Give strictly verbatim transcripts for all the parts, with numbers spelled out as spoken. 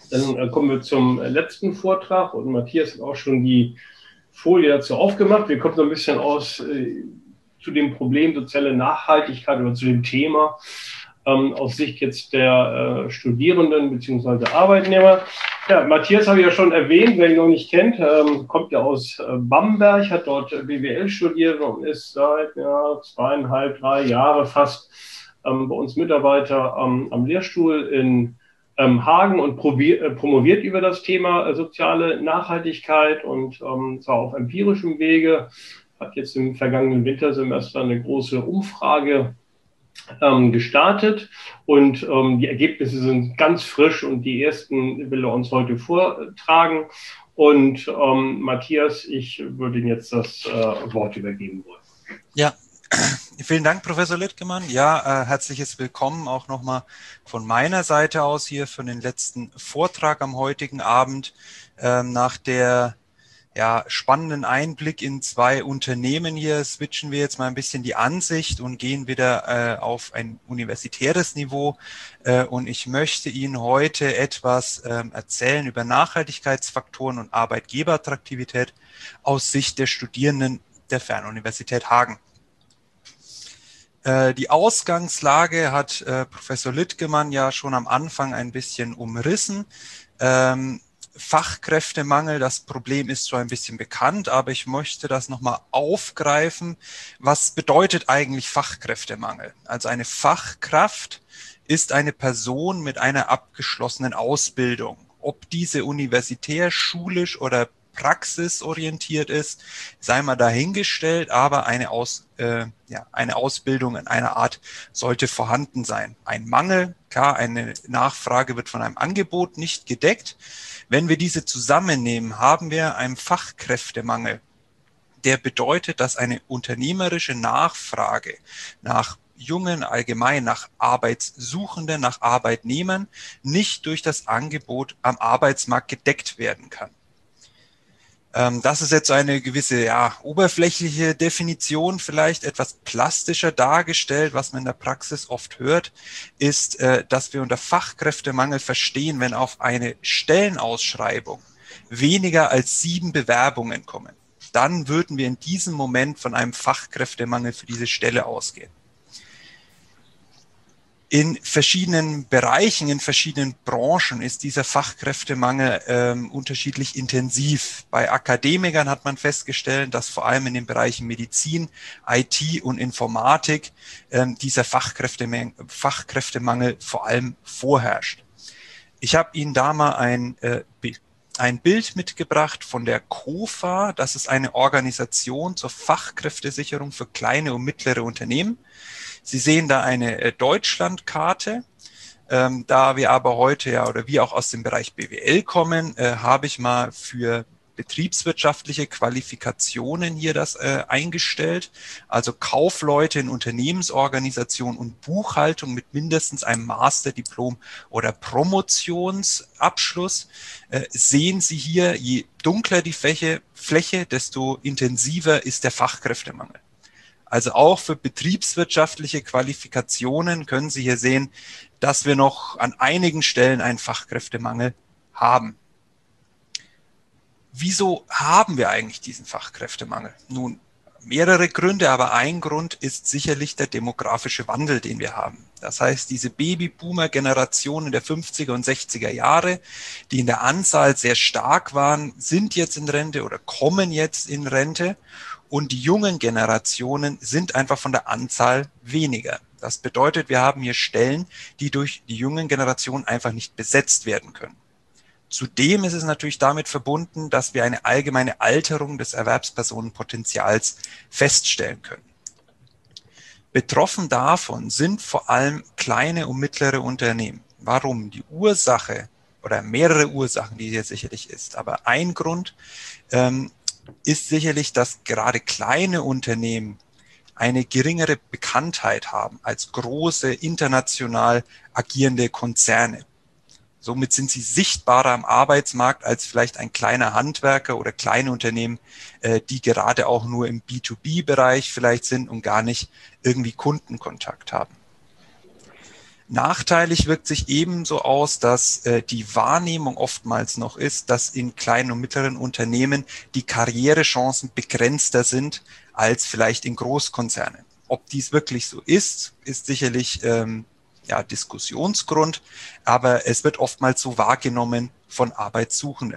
Dann äh, kommen wir zum äh, letzten Vortrag und Matthias hat auch schon die Folie dazu aufgemacht. Wir kommen so ein bisschen aus äh, zu dem Problem soziale Nachhaltigkeit oder zu dem Thema ähm, aus Sicht jetzt der äh, Studierenden bzw. Arbeitnehmer. Ja, Matthias habe ich ja schon erwähnt, wer ihn noch nicht kennt, ähm, kommt ja aus äh, Bamberg, hat dort äh, B W L studiert und ist seit ja, zweieinhalb, drei Jahre fast ähm, bei uns Mitarbeiter ähm, am Lehrstuhl in ähm, Hagen und probier, äh, promoviert über das Thema äh, soziale Nachhaltigkeit und ähm, zwar auf empirischem Wege, hat jetzt im vergangenen Wintersemester eine große Umfrage ähm, gestartet und ähm, die Ergebnisse sind ganz frisch und die ersten will er uns heute vortragen. Und ähm, Matthias, ich würde Ihnen jetzt das äh, Wort übergeben wollen. Ja, vielen Dank, Professor Littgemann. Ja, äh, herzliches Willkommen auch nochmal von meiner Seite aus hier für den letzten Vortrag am heutigen Abend. Ähm, nach der ja, spannenden Einblick in zwei Unternehmen hier switchen wir jetzt mal ein bisschen die Ansicht und gehen wieder äh, auf ein universitäres Niveau. Äh, und ich möchte Ihnen heute etwas ähm, erzählen über Nachhaltigkeitsfaktoren und Arbeitgeberattraktivität aus Sicht der Studierenden der Fernuniversität Hagen. Äh, die Ausgangslage hat äh, Professor Littgemann ja schon am Anfang ein bisschen umrissen. Ähm, Fachkräftemangel, das Problem ist so ein bisschen bekannt, aber ich möchte das nochmal aufgreifen. Was bedeutet eigentlich Fachkräftemangel? Also eine Fachkraft ist eine Person mit einer abgeschlossenen Ausbildung. Ob diese universitär, schulisch oder praxisorientiert ist, sei mal dahingestellt, aber eine, Aus, äh, ja, eine Ausbildung in einer Art sollte vorhanden sein. Ein Mangel, klar, eine Nachfrage wird von einem Angebot nicht gedeckt. Wenn wir diese zusammennehmen, haben wir einen Fachkräftemangel. Der bedeutet, dass eine unternehmerische Nachfrage nach Jungen, allgemein nach Arbeitssuchenden, nach Arbeitnehmern nicht durch das Angebot am Arbeitsmarkt gedeckt werden kann. Das ist jetzt eine gewisse, ja, oberflächliche Definition, vielleicht etwas plastischer dargestellt. Was man in der Praxis oft hört, ist, dass wir unter Fachkräftemangel verstehen, wenn auf eine Stellenausschreibung weniger als sieben Bewerbungen kommen. Dann würden wir in diesem Moment von einem Fachkräftemangel für diese Stelle ausgehen. In verschiedenen Bereichen, in verschiedenen Branchen ist dieser Fachkräftemangel ähm, unterschiedlich intensiv. Bei Akademikern hat man festgestellt, dass vor allem in den Bereichen Medizin, I T und Informatik ähm, dieser Fachkräftemangel, Fachkräftemangel vor allem vorherrscht. Ich habe Ihnen da mal ein, äh, ein Bild mitgebracht von der KOFA. Das ist eine Organisation zur Fachkräftesicherung für kleine und mittlere Unternehmen. Sie sehen da eine äh, Deutschlandkarte. Ähm, da wir aber heute ja oder wir auch aus dem Bereich B W L kommen, äh, habe ich mal für betriebswirtschaftliche Qualifikationen hier das äh, eingestellt. Also Kaufleute in Unternehmensorganisation und Buchhaltung mit mindestens einem Masterdiplom oder Promotionsabschluss. Äh, sehen Sie hier, je dunkler die Fläche, Fläche, desto intensiver ist der Fachkräftemangel. Also auch für betriebswirtschaftliche Qualifikationen können Sie hier sehen, dass wir noch an einigen Stellen einen Fachkräftemangel haben. Wieso haben wir eigentlich diesen Fachkräftemangel? Nun, mehrere Gründe, aber ein Grund ist sicherlich der demografische Wandel, den wir haben. Das heißt, diese Babyboomer-Generationen der fünfziger und sechziger Jahre, die in der Anzahl sehr stark waren, sind jetzt in Rente oder kommen jetzt in Rente. Und die jungen Generationen sind einfach von der Anzahl weniger. Das bedeutet, wir haben hier Stellen, die durch die jungen Generationen einfach nicht besetzt werden können. Zudem ist es natürlich damit verbunden, dass wir eine allgemeine Alterung des Erwerbspersonenpotenzials feststellen können. Betroffen davon sind vor allem kleine und mittlere Unternehmen. Warum? Die Ursache oder mehrere Ursachen, die hier sicherlich ist, aber ein Grund ähm, ist sicherlich, dass gerade kleine Unternehmen eine geringere Bekanntheit haben als große, international agierende Konzerne. Somit sind sie sichtbarer am Arbeitsmarkt als vielleicht ein kleiner Handwerker oder kleine Unternehmen, die gerade auch nur im B zwei B-Bereich vielleicht sind und gar nicht irgendwie Kundenkontakt haben. Nachteilig wirkt sich ebenso aus, dass äh, die Wahrnehmung oftmals noch ist, dass in kleinen und mittleren Unternehmen die Karrierechancen begrenzter sind als vielleicht in Großkonzernen. Ob dies wirklich so ist, ist sicherlich ähm, ja, Diskussionsgrund, aber es wird oftmals so wahrgenommen von Arbeitssuchenden.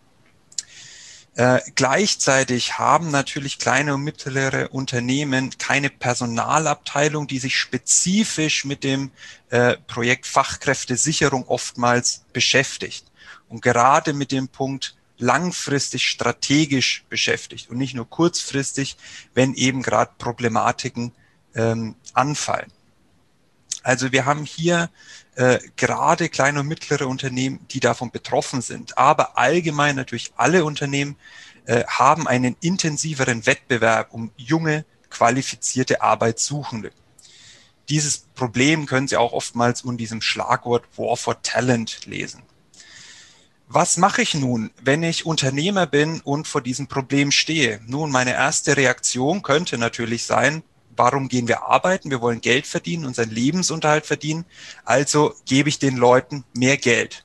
Äh, gleichzeitig haben natürlich kleine und mittlere Unternehmen keine Personalabteilung, die sich spezifisch mit dem äh, Projekt Fachkräftesicherung oftmals beschäftigt und gerade mit dem Punkt langfristig strategisch beschäftigt und nicht nur kurzfristig, wenn eben gerade Problematiken ähm, anfallen. Also wir haben hier äh, gerade kleine und mittlere Unternehmen, die davon betroffen sind. Aber allgemein natürlich alle Unternehmen äh, haben einen intensiveren Wettbewerb um junge, qualifizierte Arbeitssuchende. Dieses Problem können Sie auch oftmals unter diesem Schlagwort War for Talent lesen. Was mache ich nun, wenn ich Unternehmer bin und vor diesem Problem stehe? Nun, meine erste Reaktion könnte natürlich sein, warum gehen wir arbeiten? Wir wollen Geld verdienen, unseren Lebensunterhalt verdienen. Also gebe ich den Leuten mehr Geld.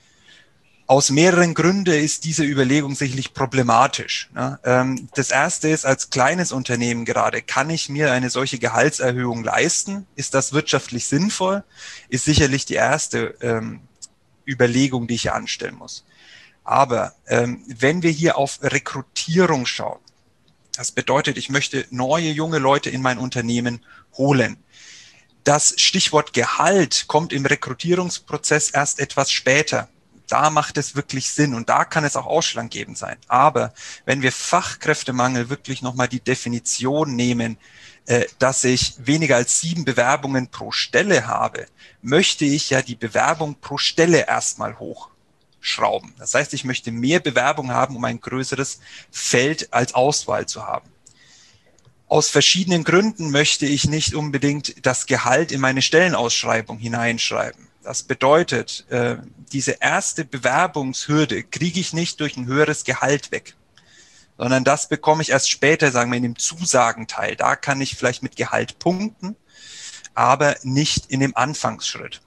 Aus mehreren Gründen ist diese Überlegung sicherlich problematisch. Das erste ist, als kleines Unternehmen gerade, kann ich mir eine solche Gehaltserhöhung leisten? Ist das wirtschaftlich sinnvoll? Ist sicherlich die erste ähm, Überlegung, die ich hier anstellen muss. Aber ähm, wenn wir hier auf Rekrutierung schauen, das bedeutet, ich möchte neue, junge Leute in mein Unternehmen holen. Das Stichwort Gehalt kommt im Rekrutierungsprozess erst etwas später. Da macht es wirklich Sinn und da kann es auch ausschlaggebend sein. Aber wenn wir Fachkräftemangel wirklich nochmal die Definition nehmen, äh, dass ich weniger als sieben Bewerbungen pro Stelle habe, möchte ich ja die Bewerbung pro Stelle erstmal hochschrauben. Das heißt, ich möchte mehr Bewerbung haben, um ein größeres Feld als Auswahl zu haben. Aus verschiedenen Gründen möchte ich nicht unbedingt das Gehalt in meine Stellenausschreibung hineinschreiben. Das bedeutet, äh, diese erste Bewerbungshürde kriege ich nicht durch ein höheres Gehalt weg, sondern das bekomme ich erst später, sagen wir, in dem Zusagenteil. Da kann ich vielleicht mit Gehalt punkten, aber nicht in dem Anfangsschritt.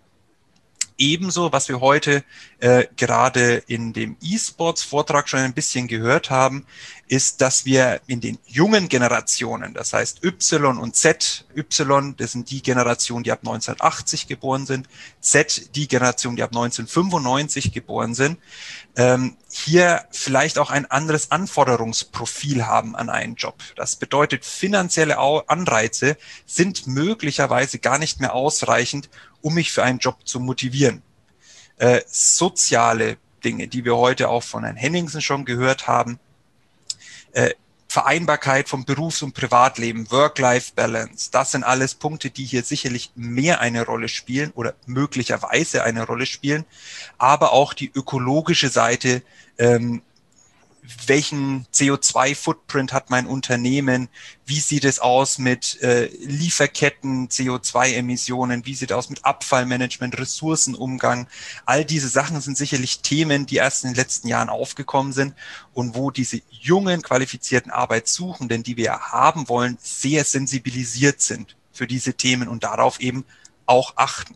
Ebenso, was wir heute äh, gerade in dem E-Sports-Vortrag schon ein bisschen gehört haben, ist, dass wir in den jungen Generationen, das heißt Y und Z, Y, das sind die Generationen, die ab neunzehnhundertachtzig geboren sind, Z, die Generation, die ab neunzehnhundertfünfundneunzig geboren sind, ähm, hier vielleicht auch ein anderes Anforderungsprofil haben an einen Job. Das bedeutet, finanzielle Anreize sind möglicherweise gar nicht mehr ausreichend, um mich für einen Job zu motivieren. Äh, soziale Dinge, die wir heute auch von Herrn Henningsen schon gehört haben, äh, Vereinbarkeit von Berufs- und Privatleben, Work-Life-Balance, das sind alles Punkte, die hier sicherlich mehr eine Rolle spielen oder möglicherweise eine Rolle spielen, aber auch die ökologische Seite, ähm, welchen C O zwei Footprint hat mein Unternehmen, wie sieht es aus mit äh, Lieferketten, C O zwei Emissionen, wie sieht es aus mit Abfallmanagement, Ressourcenumgang. All diese Sachen sind sicherlich Themen, die erst in den letzten Jahren aufgekommen sind und wo diese jungen, qualifizierten Arbeitssuchenden, die wir haben wollen, sehr sensibilisiert sind für diese Themen und darauf eben auch achten.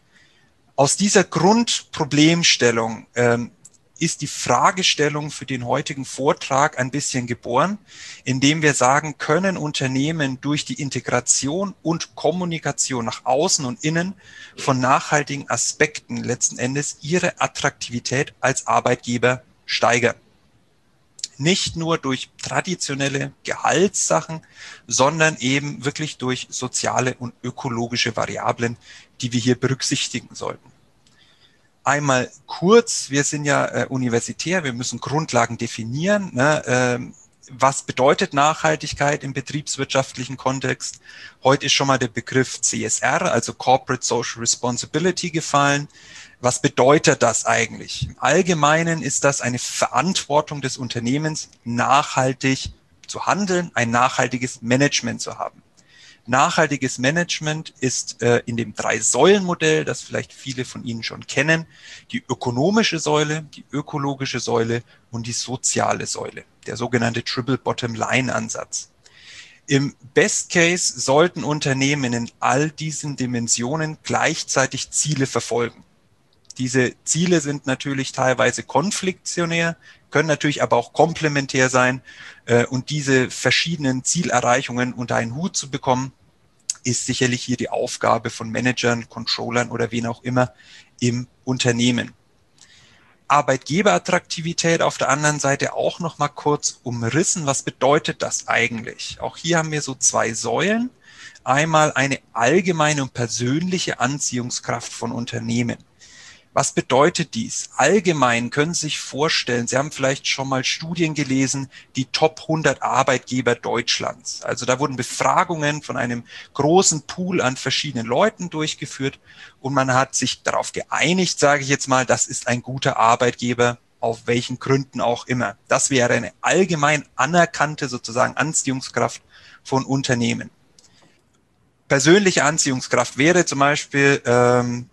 Aus dieser Grundproblemstellung ähm, ist die Fragestellung für den heutigen Vortrag ein bisschen geboren, indem wir sagen, können Unternehmen durch die Integration und Kommunikation nach außen und innen von nachhaltigen Aspekten letzten Endes ihre Attraktivität als Arbeitgeber steigern. Nicht nur durch traditionelle Gehaltssachen, sondern eben wirklich durch soziale und ökologische Variablen, die wir hier berücksichtigen sollten. Einmal kurz, wir sind ja äh, universitär, wir müssen Grundlagen definieren. Ne? Ähm, was bedeutet Nachhaltigkeit im betriebswirtschaftlichen Kontext? Heute ist schon mal der Begriff C S R, also Corporate Social Responsibility, gefallen. Was bedeutet das eigentlich? Im Allgemeinen ist das eine Verantwortung des Unternehmens, nachhaltig zu handeln, ein nachhaltiges Management zu haben. Nachhaltiges Management ist äh, in dem Drei-Säulen-Modell, das vielleicht viele von Ihnen schon kennen, die ökonomische Säule, die ökologische Säule und die soziale Säule, der sogenannte Triple-Bottom-Line-Ansatz. Im Best Case sollten Unternehmen in all diesen Dimensionen gleichzeitig Ziele verfolgen. Diese Ziele sind natürlich teilweise konfliktionär, können natürlich aber auch komplementär sein. Und diese verschiedenen Zielerreichungen unter einen Hut zu bekommen, ist sicherlich hier die Aufgabe von Managern, Controllern oder wen auch immer im Unternehmen. Arbeitgeberattraktivität auf der anderen Seite auch noch mal kurz umrissen. Was bedeutet das eigentlich? Auch hier haben wir so zwei Säulen. Einmal eine allgemeine und persönliche Anziehungskraft von Unternehmen. Was bedeutet dies? Allgemein können Sie sich vorstellen, Sie haben vielleicht schon mal Studien gelesen, die Top hundert Arbeitgeber Deutschlands. Also da wurden Befragungen von einem großen Pool an verschiedenen Leuten durchgeführt und man hat sich darauf geeinigt, sage ich jetzt mal, das ist ein guter Arbeitgeber, auf welchen Gründen auch immer. Das wäre eine allgemein anerkannte sozusagen Anziehungskraft von Unternehmen. Persönliche Anziehungskraft wäre zum Beispiel, ähm,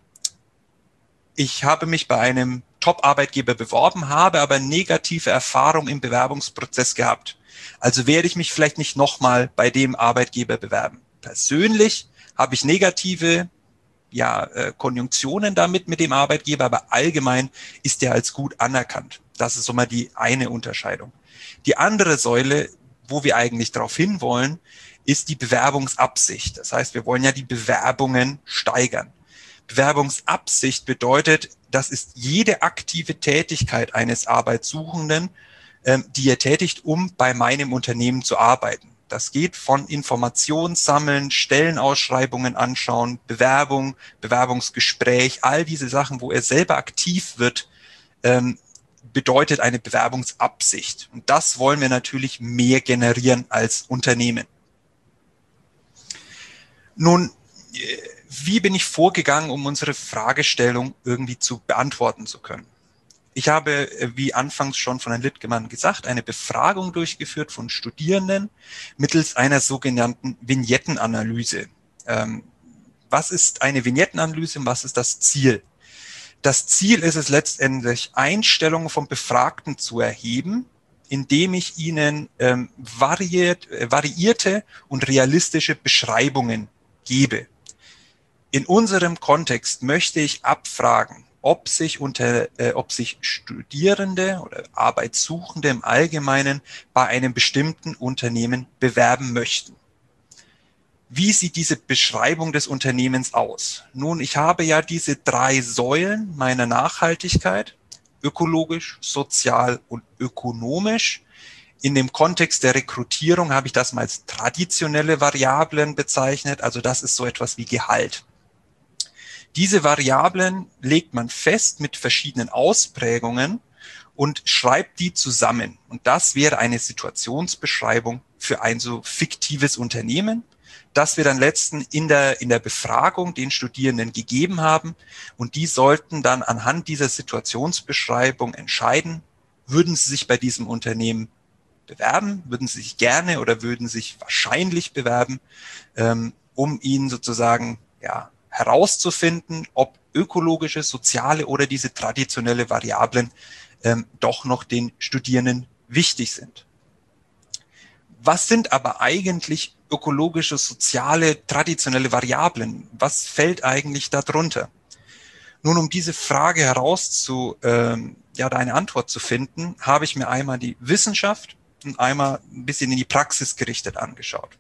ich habe mich bei einem Top-Arbeitgeber beworben, habe aber negative Erfahrung im Bewerbungsprozess gehabt. Also werde ich mich vielleicht nicht nochmal bei dem Arbeitgeber bewerben. Persönlich habe ich negative ja, äh, Konjunktionen damit mit dem Arbeitgeber, aber allgemein ist der als gut anerkannt. Das ist so mal die eine Unterscheidung. Die andere Säule, wo wir eigentlich darauf hinwollen, ist die Bewerbungsabsicht. Das heißt, wir wollen ja die Bewerbungen steigern. Bewerbungsabsicht bedeutet, das ist jede aktive Tätigkeit eines Arbeitssuchenden, ähm, die er tätigt, um bei meinem Unternehmen zu arbeiten. Das geht von Informationen sammeln, Stellenausschreibungen anschauen, Bewerbung, Bewerbungsgespräch, all diese Sachen, wo er selber aktiv wird, ähm, bedeutet eine Bewerbungsabsicht. Und das wollen wir natürlich mehr generieren als Unternehmen. Nun, wie bin ich vorgegangen, um unsere Fragestellung irgendwie zu beantworten zu können? Ich habe, wie anfangs schon von Herrn Littgemann gesagt, eine Befragung durchgeführt von Studierenden mittels einer sogenannten Vignettenanalyse. Ähm, was ist eine Vignettenanalyse und was ist das Ziel? Das Ziel ist es letztendlich, Einstellungen von Befragten zu erheben, indem ich ihnen ähm, variiert, äh, variierte und realistische Beschreibungen gebe. In unserem Kontext möchte ich abfragen, ob sich, unter, äh, ob sich Studierende oder Arbeitssuchende im Allgemeinen bei einem bestimmten Unternehmen bewerben möchten. Wie sieht diese Beschreibung des Unternehmens aus? Nun, ich habe ja diese drei Säulen meiner Nachhaltigkeit, ökologisch, sozial und ökonomisch. In dem Kontext der Rekrutierung habe ich das mal als traditionelle Variablen bezeichnet, also das ist so etwas wie Gehalt. Diese Variablen legt man fest mit verschiedenen Ausprägungen und schreibt die zusammen. Und das wäre eine Situationsbeschreibung für ein so fiktives Unternehmen, das wir dann letzten in der, in der Befragung den Studierenden gegeben haben. Und die sollten dann anhand dieser Situationsbeschreibung entscheiden, würden sie sich bei diesem Unternehmen bewerben, würden sie sich gerne oder würden sich wahrscheinlich bewerben, ähm, um ihnen sozusagen, ja, herauszufinden, ob ökologische, soziale oder diese traditionelle Variablen ähm, doch noch den Studierenden wichtig sind. Was sind aber eigentlich ökologische, soziale, traditionelle Variablen? Was fällt eigentlich darunter? Nun, um diese Frage herauszu, ähm, ja, da eine Antwort zu finden, habe ich mir einmal die Wissenschaft und einmal ein bisschen in die Praxis gerichtet angeschaut.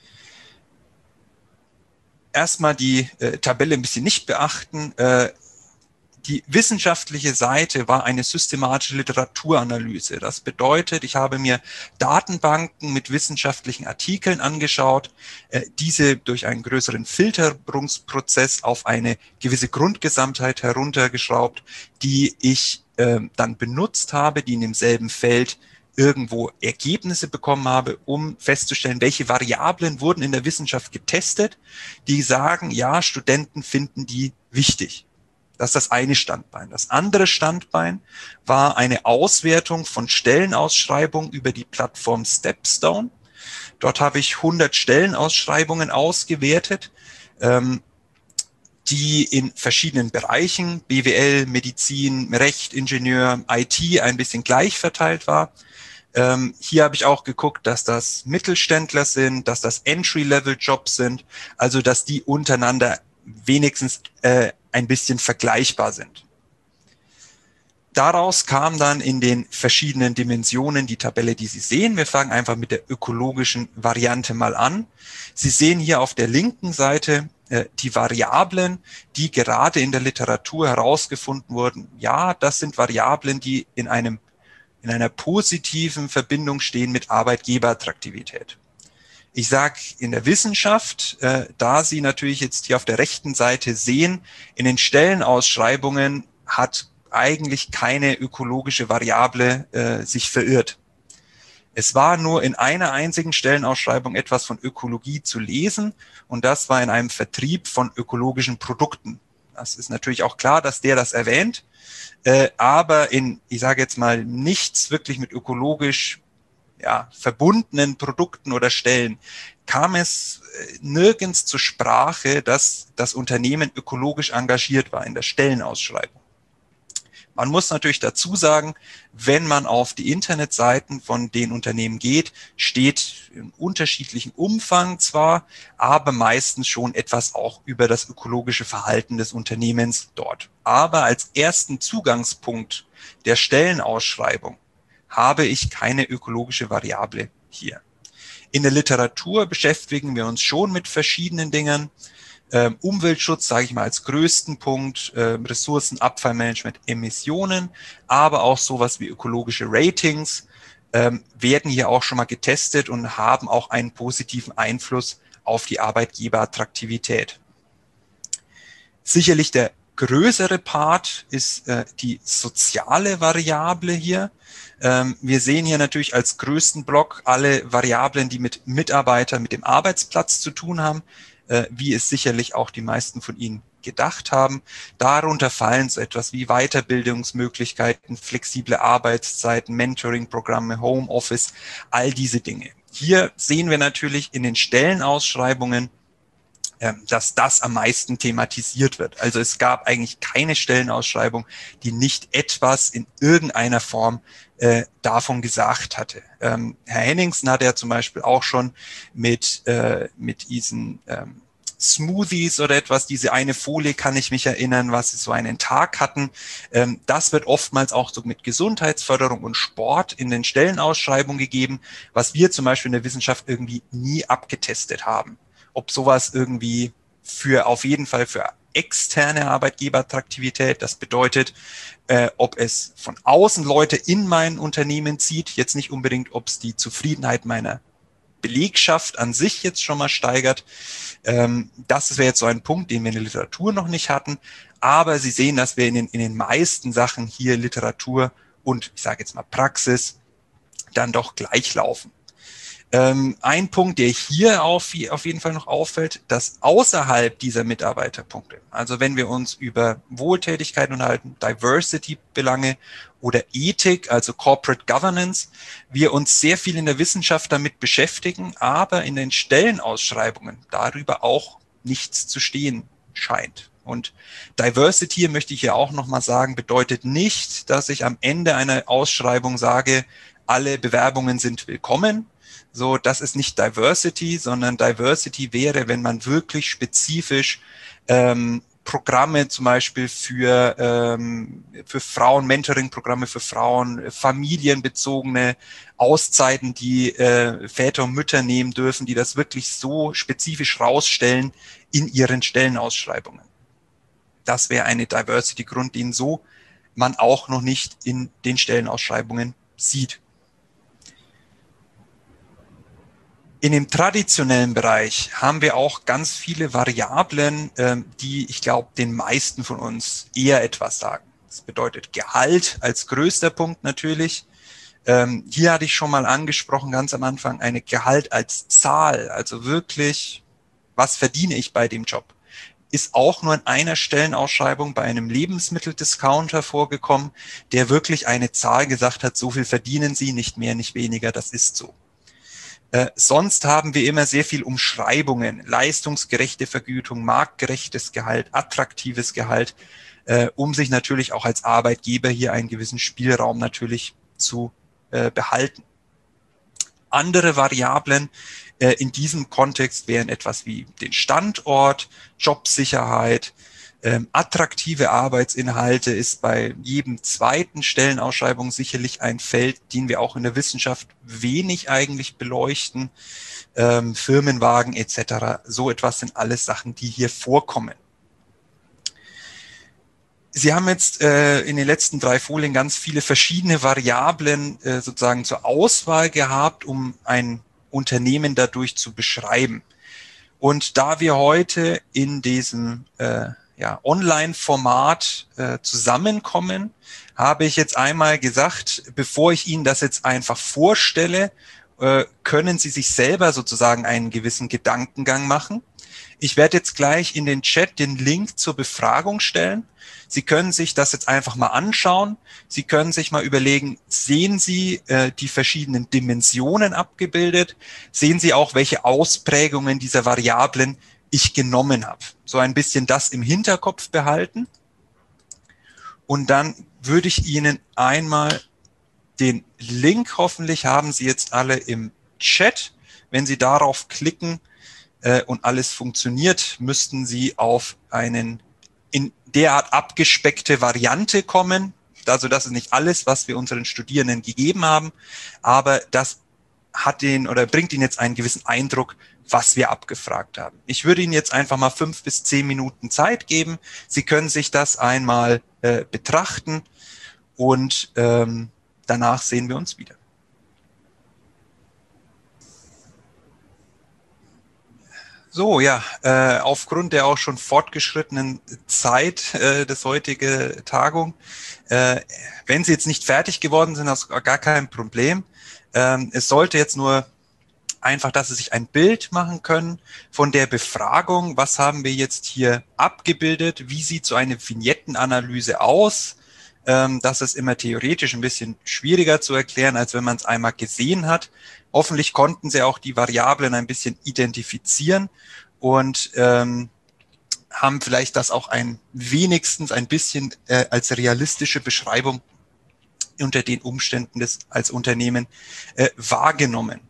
Erstmal die äh, Tabelle ein bisschen nicht beachten. Äh, die wissenschaftliche Seite war eine systematische Literaturanalyse. Das bedeutet, ich habe mir Datenbanken mit wissenschaftlichen Artikeln angeschaut, äh, diese durch einen größeren Filterungsprozess auf eine gewisse Grundgesamtheit heruntergeschraubt, die ich äh, dann benutzt habe, die in demselben Feld irgendwo Ergebnisse bekommen habe, um festzustellen, welche Variablen wurden in der Wissenschaft getestet, die sagen, ja, Studenten finden die wichtig. Das ist das eine Standbein. Das andere Standbein war eine Auswertung von Stellenausschreibungen über die Plattform Stepstone. Dort habe ich hundert Stellenausschreibungen ausgewertet, ähm, die in verschiedenen Bereichen, B W L, Medizin, Recht, Ingenieur, I T, ein bisschen gleich verteilt war. Ähm, hier habe ich auch geguckt, dass das Mittelständler sind, dass das Entry-Level-Jobs sind, also dass die untereinander wenigstens äh, ein bisschen vergleichbar sind. Daraus kam dann in den verschiedenen Dimensionen die Tabelle, die Sie sehen. Wir fangen einfach mit der ökologischen Variante mal an. Sie sehen hier auf der linken Seite äh, die Variablen, die gerade in der Literatur herausgefunden wurden. Ja, das sind Variablen, die in einem in einer positiven Verbindung stehen mit Arbeitgeberattraktivität. Ich sage in der Wissenschaft, äh, da Sie natürlich jetzt hier auf der rechten Seite sehen, in den Stellenausschreibungen hat eigentlich keine ökologische Variable äh, sich verirrt. Es war nur in einer einzigen Stellenausschreibung etwas von Ökologie zu lesen und das war in einem Vertrieb von ökologischen Produkten. Das ist natürlich auch klar, dass der das erwähnt, äh, aber in, ich sage jetzt mal, nichts wirklich mit ökologisch ja, verbundenen Produkten oder Stellen kam es nirgends zur Sprache, dass das Unternehmen ökologisch engagiert war in der Stellenausschreibung. Man muss natürlich dazu sagen, wenn man auf die Internetseiten von den Unternehmen geht, steht in unterschiedlichem Umfang zwar, aber meistens schon etwas auch über das ökologische Verhalten des Unternehmens dort. Aber als ersten Zugangspunkt der Stellenausschreibung habe ich keine ökologische Variable hier. In der Literatur beschäftigen wir uns schon mit verschiedenen Dingen. Ähm, Umweltschutz, sage ich mal, als größten Punkt, äh, Ressourcen, Abfallmanagement, Emissionen, aber auch sowas wie ökologische Ratings ähm, werden hier auch schon mal getestet und haben auch einen positiven Einfluss auf die Arbeitgeberattraktivität. Sicherlich der größere Part ist äh, die soziale Variable hier. Ähm, wir sehen hier natürlich als größten Block alle Variablen, die mit Mitarbeitern, mit dem Arbeitsplatz zu tun haben, äh, wie es sicherlich auch die meisten von Ihnen gedacht haben. Darunter fallen so etwas wie Weiterbildungsmöglichkeiten, flexible Arbeitszeiten, Mentoring-Programme, Homeoffice, all diese Dinge. Hier sehen wir natürlich in den Stellenausschreibungen, dass das am meisten thematisiert wird. Also es gab eigentlich keine Stellenausschreibung, die nicht etwas in irgendeiner Form äh, davon gesagt hatte. Ähm, Herr Henningsen hat ja zum Beispiel auch schon mit, äh, mit diesen ähm, Smoothies oder etwas, diese eine Folie kann ich mich erinnern, was sie so einen Tag hatten. Ähm, das wird oftmals auch so mit Gesundheitsförderung und Sport in den Stellenausschreibungen gegeben, was wir zum Beispiel in der Wissenschaft irgendwie nie abgetestet haben. Ob sowas irgendwie für auf jeden Fall für externe Arbeitgeberattraktivität, das bedeutet, äh, ob es von außen Leute in mein Unternehmen zieht, jetzt nicht unbedingt, ob es die Zufriedenheit meiner Belegschaft an sich jetzt schon mal steigert. Ähm, das wäre jetzt so ein Punkt, den wir in der Literatur noch nicht hatten. Aber Sie sehen, dass wir in den, in den meisten Sachen hier Literatur und ich sage jetzt mal Praxis dann doch gleich laufen. Ähm, ein Punkt, der hier auf, auf jeden Fall noch auffällt, dass außerhalb dieser Mitarbeiterpunkte, also wenn wir uns über Wohltätigkeit unterhalten, Diversity-Belange oder Ethik, also Corporate Governance, wir uns sehr viel in der Wissenschaft damit beschäftigen, aber in den Stellenausschreibungen darüber auch nichts zu stehen scheint. Und Diversity, möchte ich hier auch nochmal sagen, bedeutet nicht, dass ich am Ende einer Ausschreibung sage, alle Bewerbungen sind willkommen. So, das ist nicht Diversity, sondern Diversity wäre, wenn man wirklich spezifisch ähm, Programme zum Beispiel für, ähm, für Frauen, Mentoring-Programme für Frauen, familienbezogene Auszeiten, die äh, Väter und Mütter nehmen dürfen, die das wirklich so spezifisch rausstellen in ihren Stellenausschreibungen. Das wäre eine Diversity-Grund, den so man auch noch nicht in den Stellenausschreibungen sieht. In dem traditionellen Bereich haben wir auch ganz viele Variablen, ähm, die, ich glaube, den meisten von uns eher etwas sagen. Das bedeutet Gehalt als größter Punkt natürlich. Ähm, hier hatte ich schon mal angesprochen, ganz am Anfang, eine Gehalt als Zahl, also wirklich, was verdiene ich bei dem Job? Ist auch nur in einer Stellenausschreibung bei einem Lebensmitteldiscounter vorgekommen, der wirklich eine Zahl gesagt hat, so viel verdienen Sie, nicht mehr, nicht weniger, das ist so. Äh, sonst haben wir immer sehr viel Umschreibungen, leistungsgerechte Vergütung, marktgerechtes Gehalt, attraktives Gehalt, äh, um sich natürlich auch als Arbeitgeber hier einen gewissen Spielraum natürlich zu äh, behalten. Andere Variablen äh, in diesem Kontext wären etwas wie den Standort, Jobsicherheit, ähm, attraktive Arbeitsinhalte ist bei jedem zweiten Stellenausschreibung sicherlich ein Feld, den wir auch in der Wissenschaft wenig eigentlich beleuchten. Ähm, Firmenwagen et cetera. So etwas sind alles Sachen, die hier vorkommen. Sie haben jetzt äh, in den letzten drei Folien ganz viele verschiedene Variablen äh, sozusagen zur Auswahl gehabt, um ein Unternehmen dadurch zu beschreiben. Und da wir heute in diesem äh, ja, Online-Format äh, zusammenkommen, habe ich jetzt einmal gesagt, bevor ich Ihnen das jetzt einfach vorstelle, äh, können Sie sich selber sozusagen einen gewissen Gedankengang machen. Ich werde jetzt gleich in den Chat den Link zur Befragung stellen. Sie können sich das jetzt einfach mal anschauen. Sie können sich mal überlegen, sehen Sie äh, die verschiedenen Dimensionen abgebildet? Sehen Sie auch, welche Ausprägungen dieser Variablen ich genommen habe? So ein bisschen das im Hinterkopf behalten. Und dann würde ich Ihnen einmal den Link, hoffentlich haben Sie jetzt alle im Chat. Wenn Sie darauf klicken, und alles funktioniert, müssten Sie auf einen in derart abgespeckte Variante kommen. Also das ist nicht alles, was wir unseren Studierenden gegeben haben, aber das hat den oder bringt Ihnen jetzt einen gewissen Eindruck, was wir abgefragt haben. Ich würde Ihnen jetzt einfach mal fünf bis zehn Minuten Zeit geben. Sie können sich das einmal äh, betrachten und ähm, danach sehen wir uns wieder. So, ja, äh, aufgrund der auch schon fortgeschrittenen Zeit äh, des heutigen Tagung, äh, wenn Sie jetzt nicht fertig geworden sind, das ist gar kein Problem. Ähm, es sollte jetzt nur einfach, dass Sie sich ein Bild machen können von der Befragung. Was haben wir jetzt hier abgebildet? Wie sieht so eine Vignettenanalyse aus? Ähm, das ist immer theoretisch ein bisschen schwieriger zu erklären, als wenn man es einmal gesehen hat. Hoffentlich konnten Sie auch die Variablen ein bisschen identifizieren und ähm, haben vielleicht das auch ein wenigstens ein bisschen äh, als realistische Beschreibung unter den Umständen des als Unternehmen äh, wahrgenommen.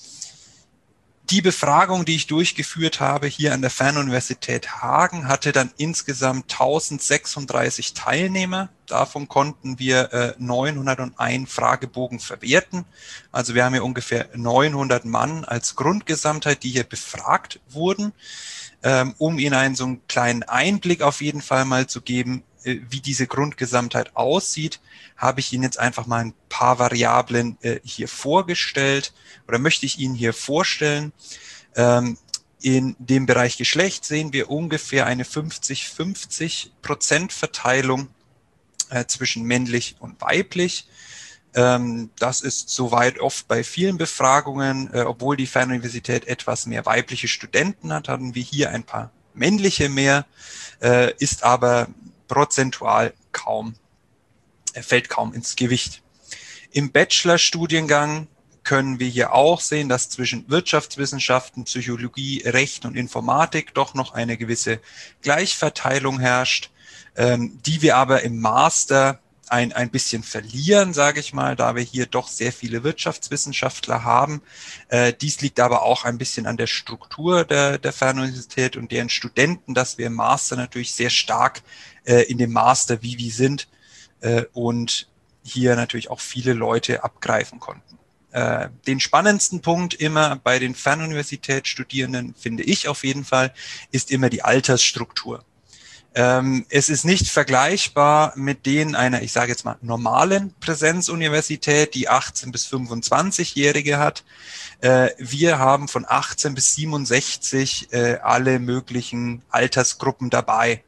Die Befragung, die ich durchgeführt habe hier an der Fernuniversität Hagen, hatte dann insgesamt tausendsechsunddreißig Teilnehmer. Davon konnten wir äh, neunhunderteins Fragebogen verwerten. Also wir haben hier ungefähr neunhundert Mann als Grundgesamtheit, die hier befragt wurden. Ähm, um Ihnen einen so einen kleinen Einblick auf jeden Fall mal zu geben, äh, wie diese Grundgesamtheit aussieht, habe ich Ihnen jetzt einfach mal ein paar Variablen äh, hier vorgestellt oder möchte ich Ihnen hier vorstellen. Ähm, in dem Bereich Geschlecht sehen wir ungefähr eine fünfzig fünfzig Prozent Verteilung äh, zwischen männlich und weiblich. Ähm, das ist soweit oft bei vielen Befragungen, äh, obwohl die Fernuniversität etwas mehr weibliche Studenten hat, hatten wir hier ein paar männliche mehr, äh, ist aber prozentual kaum, äh, fällt kaum ins Gewicht. Im Bachelorstudiengang können wir hier auch sehen, dass zwischen Wirtschaftswissenschaften, Psychologie, Recht und Informatik doch noch eine gewisse Gleichverteilung herrscht, ähm, die wir aber im Master ein, ein bisschen verlieren, sage ich mal, da wir hier doch sehr viele Wirtschaftswissenschaftler haben. Äh, dies liegt aber auch ein bisschen an der Struktur der, der Fernuniversität und deren Studenten, dass wir im Master natürlich sehr stark äh, in dem Master Vivi sind äh, und hier natürlich auch viele Leute abgreifen konnten. Äh, den spannendsten Punkt immer bei den Fernuniversitätsstudierenden, finde ich auf jeden Fall, ist immer die Altersstruktur. Ähm, es ist nicht vergleichbar mit denen einer, ich sage jetzt mal, normalen Präsenzuniversität, die achtzehn- bis fünfundzwanzigjährige hat. Äh, wir haben von achtzehn bis siebenundsechzig äh, alle möglichen Altersgruppen dabei.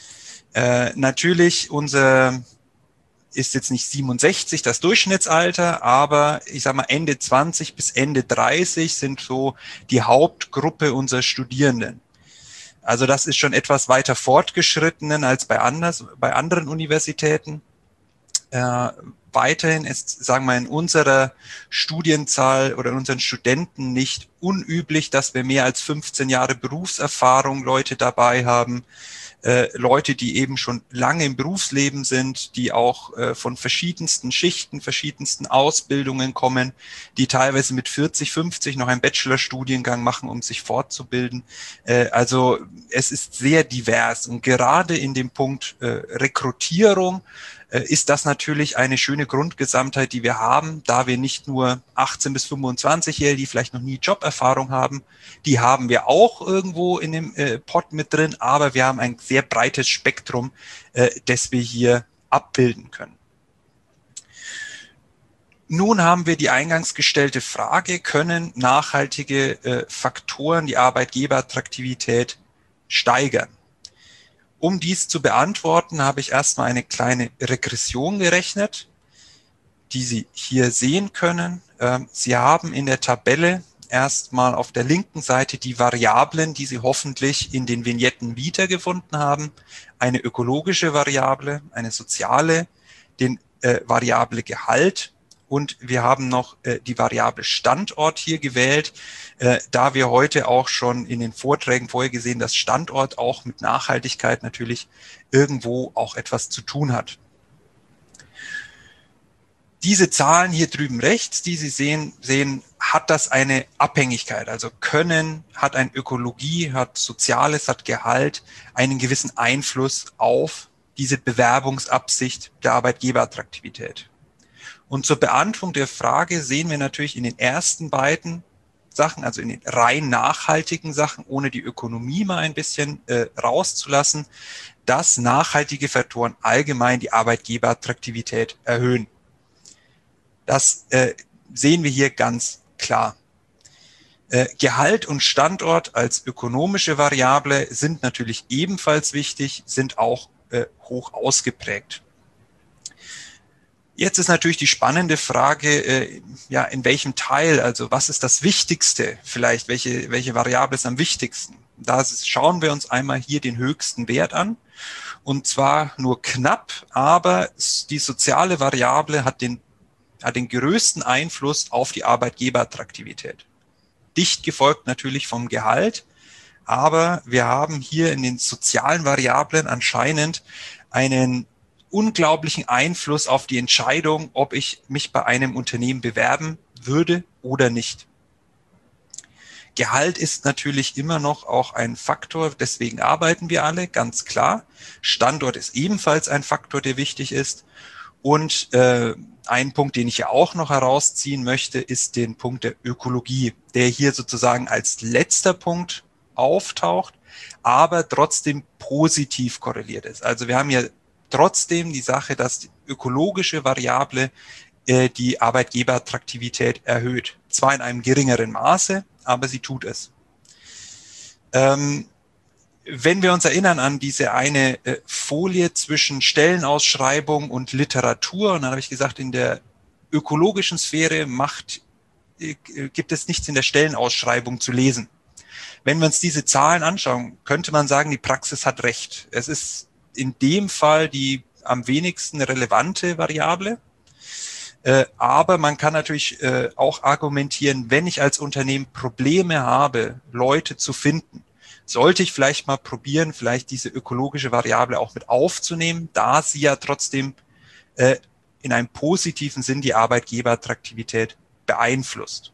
Äh, natürlich, unser ist jetzt nicht siebenundsechzig das Durchschnittsalter, aber ich sage mal Ende zwanzig bis Ende dreißig sind so die Hauptgruppe unserer Studierenden. Also das ist schon etwas weiter fortgeschrittenen als bei, anders, bei anderen Universitäten. Äh, weiterhin ist, sagen wir, in unserer Studienzahl oder in unseren Studenten nicht unüblich, dass wir mehr als fünfzehn Jahre Berufserfahrung Leute dabei haben. äh, Leute, die eben schon lange im Berufsleben sind, die auch äh, von verschiedensten Schichten, verschiedensten Ausbildungen kommen, die teilweise mit vierzig, fünfzig noch einen Bachelorstudiengang machen, um sich fortzubilden. Äh, also es ist sehr divers und gerade in dem Punkt äh, Rekrutierung ist das natürlich eine schöne Grundgesamtheit, die wir haben, da wir nicht nur achtzehn- bis fünfundzwanzig-Jährige, die vielleicht noch nie Joberfahrung haben, die haben wir auch irgendwo in dem äh, Pot mit drin, aber wir haben ein sehr breites Spektrum, äh, das wir hier abbilden können. Nun haben wir die eingangs gestellte Frage, können nachhaltige äh, Faktoren die Arbeitgeberattraktivität steigern? Um dies zu beantworten, habe ich erstmal eine kleine Regression gerechnet, die Sie hier sehen können. Sie haben in der Tabelle erstmal auf der linken Seite die Variablen, die Sie hoffentlich in den Vignetten wiedergefunden haben. Eine ökologische Variable, eine soziale, den äh, Variable Gehalt. Und wir haben noch äh, die Variable Standort hier gewählt, äh, da wir heute auch schon in den Vorträgen vorher gesehen, dass Standort auch mit Nachhaltigkeit natürlich irgendwo auch etwas zu tun hat. Diese Zahlen hier drüben rechts, die Sie sehen, sehen, hat das eine Abhängigkeit. Also Können hat ein Ökologie, hat Soziales, hat Gehalt, einen gewissen Einfluss auf diese Bewerbungsabsicht der Arbeitgeberattraktivität. Und zur Beantwortung der Frage sehen wir natürlich in den ersten beiden Sachen, also in den rein nachhaltigen Sachen, ohne die Ökonomie mal ein bisschen äh, rauszulassen, dass nachhaltige Faktoren allgemein die Arbeitgeberattraktivität erhöhen. Das äh, sehen wir hier ganz klar. Äh, Gehalt und Standort als ökonomische Variable sind natürlich ebenfalls wichtig, sind auch äh, hoch ausgeprägt. Jetzt ist natürlich die spannende Frage, äh, ja, in welchem Teil, also was ist das Wichtigste vielleicht, welche, welche Variable ist am wichtigsten? Da schauen wir uns einmal hier den höchsten Wert an, und zwar nur knapp, aber die soziale Variable hat den, hat den größten Einfluss auf die Arbeitgeberattraktivität. Dicht gefolgt natürlich vom Gehalt, aber wir haben hier in den sozialen Variablen anscheinend einen unglaublichen Einfluss auf die Entscheidung, ob ich mich bei einem Unternehmen bewerben würde oder nicht. Gehalt ist natürlich immer noch auch ein Faktor, deswegen arbeiten wir alle, ganz klar. Standort ist ebenfalls ein Faktor, der wichtig ist. Und äh, ein Punkt, den ich ja auch noch herausziehen möchte, ist den Punkt der Ökologie, der hier sozusagen als letzter Punkt auftaucht, aber trotzdem positiv korreliert ist. Also wir haben hier trotzdem die Sache, dass die ökologische Variable äh, die Arbeitgeberattraktivität erhöht. Zwar in einem geringeren Maße, aber sie tut es. Ähm, wenn wir uns erinnern an diese eine äh, Folie zwischen Stellenausschreibung und Literatur, und dann habe ich gesagt, in der ökologischen Sphäre macht, äh, gibt es nichts in der Stellenausschreibung zu lesen. Wenn wir uns diese Zahlen anschauen, könnte man sagen, die Praxis hat recht. Es ist in dem Fall die am wenigsten relevante Variable. Äh, aber man kann natürlich äh, auch argumentieren, wenn ich als Unternehmen Probleme habe, Leute zu finden, sollte ich vielleicht mal probieren, vielleicht diese ökologische Variable auch mit aufzunehmen, da sie ja trotzdem äh, in einem positiven Sinn die Arbeitgeberattraktivität beeinflusst.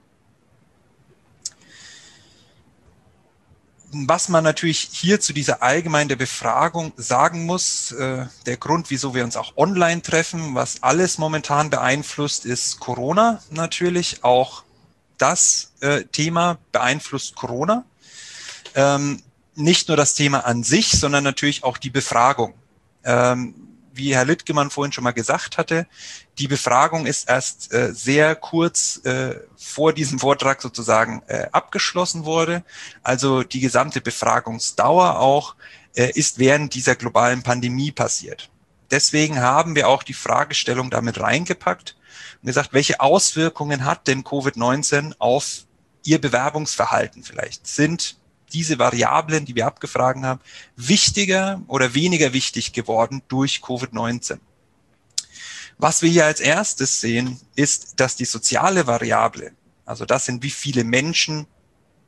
Was man natürlich hier zu dieser allgemeinen Befragung sagen muss, äh, der Grund, wieso wir uns auch online treffen, was alles momentan beeinflusst, ist Corona natürlich. Auch das äh, Thema beeinflusst Corona. Ähm, nicht nur das Thema an sich, sondern natürlich auch die Befragung. Ähm, wie Herr Littgemann vorhin schon mal gesagt hatte, die Befragung ist erst äh, sehr kurz äh, vor diesem Vortrag sozusagen äh, abgeschlossen wurde. Also die gesamte Befragungsdauer auch äh, ist während dieser globalen Pandemie passiert. Deswegen haben wir auch die Fragestellung damit reingepackt und gesagt, welche Auswirkungen hat denn Covid neunzehn auf Ihr Bewerbungsverhalten vielleicht? Sind diese Variablen, die wir abgefragt haben, wichtiger oder weniger wichtig geworden durch Covid neunzehn? Was wir hier als erstes sehen, ist, dass die soziale Variable, also das sind, wie viele Menschen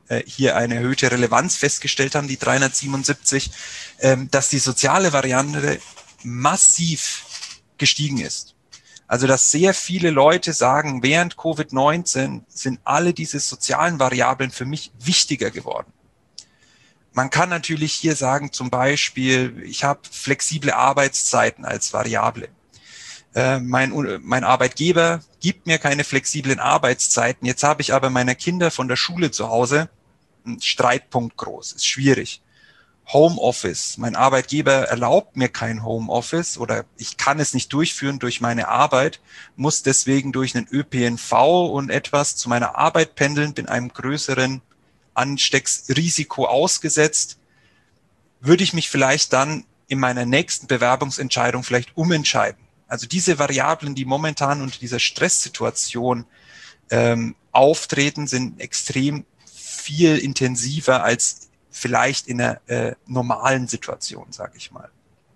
äh, hier eine erhöhte Relevanz festgestellt haben, die dreihundertsiebenundsiebzig, ähm, dass die soziale Variante massiv gestiegen ist. Also dass sehr viele Leute sagen, während Covid neunzehn sind alle diese sozialen Variablen für mich wichtiger geworden. Man kann natürlich hier sagen, zum Beispiel, ich habe flexible Arbeitszeiten als Variable. Äh, mein, mein Arbeitgeber gibt mir keine flexiblen Arbeitszeiten. Jetzt habe ich aber meine Kinder von der Schule zu Hause. Ein Streitpunkt groß, ist schwierig. Homeoffice. Mein Arbeitgeber erlaubt mir kein Homeoffice oder ich kann es nicht durchführen durch meine Arbeit, muss deswegen durch einen Ö P N V und etwas zu meiner Arbeit pendeln, bin einem größeren Anstecksrisiko ausgesetzt, würde ich mich vielleicht dann in meiner nächsten Bewerbungsentscheidung vielleicht umentscheiden. Also diese Variablen, die momentan unter dieser Stresssituation ähm, auftreten, sind extrem viel intensiver als vielleicht in einer äh, normalen Situation, sage ich mal.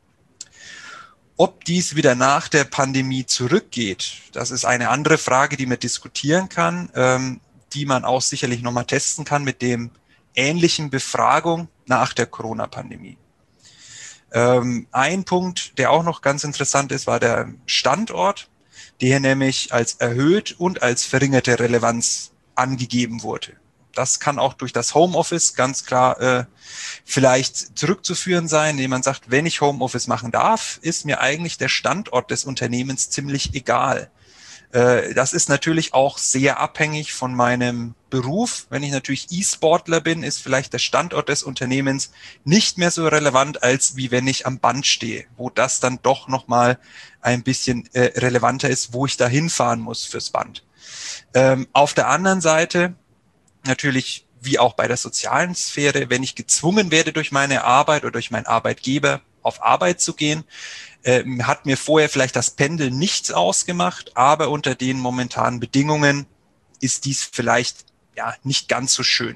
Ob dies wieder nach der Pandemie zurückgeht, das ist eine andere Frage, die man diskutieren kann, ähm, die man auch sicherlich nochmal testen kann mit dem ähnlichen Befragung nach der Corona-Pandemie. Ähm, ein Punkt, der auch noch ganz interessant ist, war der Standort, der hier nämlich als erhöht und als verringerte Relevanz angegeben wurde. Das kann auch durch das Homeoffice ganz klar äh, vielleicht zurückzuführen sein, indem man sagt, wenn ich Homeoffice machen darf, ist mir eigentlich der Standort des Unternehmens ziemlich egal. Äh, das ist natürlich auch sehr abhängig von meinem Beruf. Wenn ich natürlich E-Sportler bin, ist vielleicht der Standort des Unternehmens nicht mehr so relevant, als wie wenn ich am Band stehe, wo das dann doch nochmal ein bisschen äh, relevanter ist, wo ich da hinfahren muss fürs Band. Ähm, auf der anderen Seite natürlich, wie auch bei der sozialen Sphäre, wenn ich gezwungen werde durch meine Arbeit oder durch meinen Arbeitgeber auf Arbeit zu gehen, äh, hat mir vorher vielleicht das Pendeln nichts ausgemacht, aber unter den momentanen Bedingungen ist dies vielleicht ja nicht ganz so schön.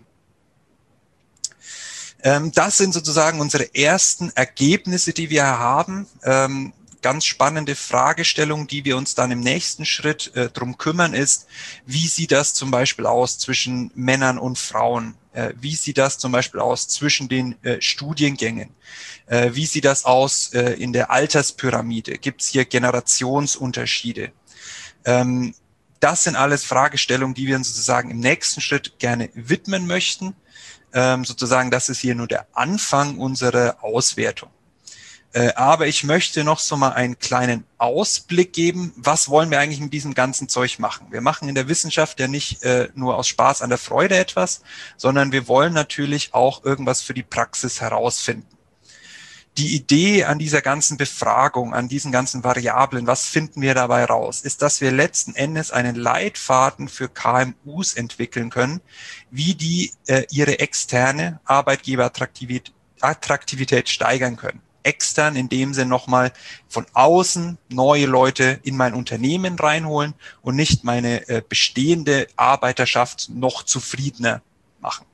Ähm, das sind sozusagen unsere ersten Ergebnisse, die wir haben. Ähm, ganz spannende Fragestellung, die wir uns dann im nächsten Schritt äh, drum kümmern, ist, wie sieht das zum Beispiel aus zwischen Männern und Frauen? Äh, wie sieht das zum Beispiel aus zwischen den äh, Studiengängen? Äh, wie sieht das aus äh, in der Alterspyramide? Gibt es hier Generationsunterschiede? Ähm, das sind alles Fragestellungen, die wir uns sozusagen im nächsten Schritt gerne widmen möchten. Ähm, sozusagen, das ist hier nur der Anfang unserer Auswertung. Aber ich möchte noch so mal einen kleinen Ausblick geben. Was wollen wir eigentlich mit diesem ganzen Zeug machen? Wir machen in der Wissenschaft ja nicht äh, nur aus Spaß an der Freude etwas, sondern wir wollen natürlich auch irgendwas für die Praxis herausfinden. Die Idee an dieser ganzen Befragung, an diesen ganzen Variablen, was finden wir dabei raus, ist, dass wir letzten Endes einen Leitfaden für K M Us entwickeln können, wie die äh, ihre externe Arbeitgeberattraktivität Attraktivität steigern können. Extern, indem sie nochmal von außen neue Leute in mein Unternehmen reinholen und nicht meine äh, bestehende Arbeiterschaft noch zufriedener machen.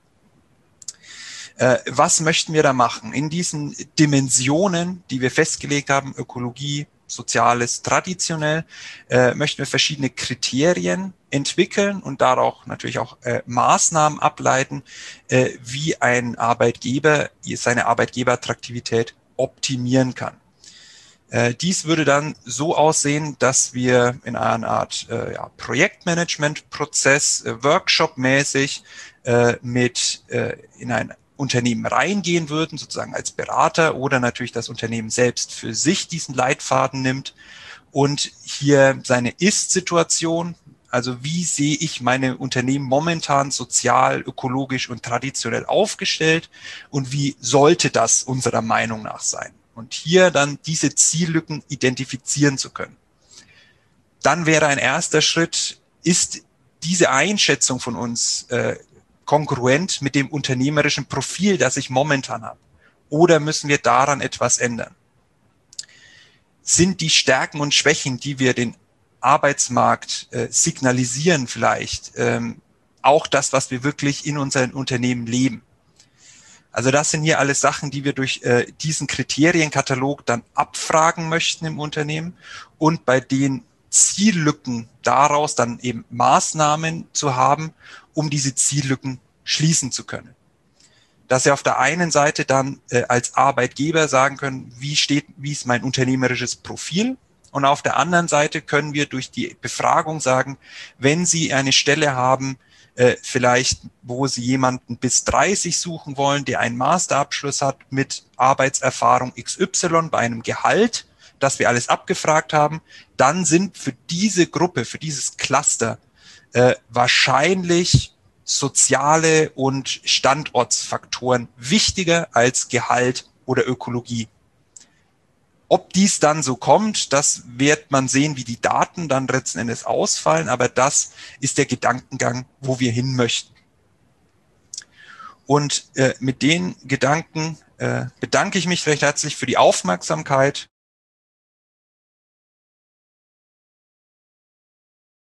Äh, was möchten wir da machen? In diesen Dimensionen, die wir festgelegt haben, Ökologie, Soziales, traditionell, äh, möchten wir verschiedene Kriterien entwickeln und darauf natürlich auch äh, Maßnahmen ableiten, äh, wie ein Arbeitgeber seine Arbeitgeberattraktivität optimieren kann. Äh, dies würde dann so aussehen, dass wir in einer Art äh, ja, Projektmanagement-Prozess, äh, Workshop-mäßig äh, mit äh, in ein Unternehmen reingehen würden, sozusagen als Berater, oder natürlich das Unternehmen selbst für sich diesen Leitfaden nimmt und hier seine Ist-Situation, also wie sehe ich meine Unternehmen momentan sozial, ökologisch und traditionell aufgestellt und wie sollte das unserer Meinung nach sein? Und hier dann diese Ziellücken identifizieren zu können. Dann wäre ein erster Schritt, ist diese Einschätzung von uns äh, kongruent mit dem unternehmerischen Profil, das ich momentan habe? Oder müssen wir daran etwas ändern? Sind die Stärken und Schwächen, die wir den Arbeitsmarkt äh, signalisieren vielleicht, ähm, auch das, was wir wirklich in unseren Unternehmen leben? Also das sind hier alles Sachen, die wir durch äh, diesen Kriterienkatalog dann abfragen möchten im Unternehmen und bei den Ziellücken daraus dann eben Maßnahmen zu haben, um diese Ziellücken schließen zu können. Dass Sie auf der einen Seite dann äh, als Arbeitgeber sagen können, wie steht, wie ist mein unternehmerisches Profil? Und auf der anderen Seite können wir durch die Befragung sagen, wenn Sie eine Stelle haben, äh, vielleicht wo Sie jemanden bis dreißig suchen wollen, der einen Masterabschluss hat mit Arbeitserfahrung X Y bei einem Gehalt, das wir alles abgefragt haben, dann sind für diese Gruppe, für dieses Cluster äh, wahrscheinlich soziale und Standortsfaktoren wichtiger als Gehalt oder Ökologie. Ob dies dann so kommt, das wird man sehen, wie die Daten dann letzten Endes ausfallen, aber das ist der Gedankengang, wo wir hin möchten. Und äh, mit den Gedanken äh, bedanke ich mich recht herzlich für die Aufmerksamkeit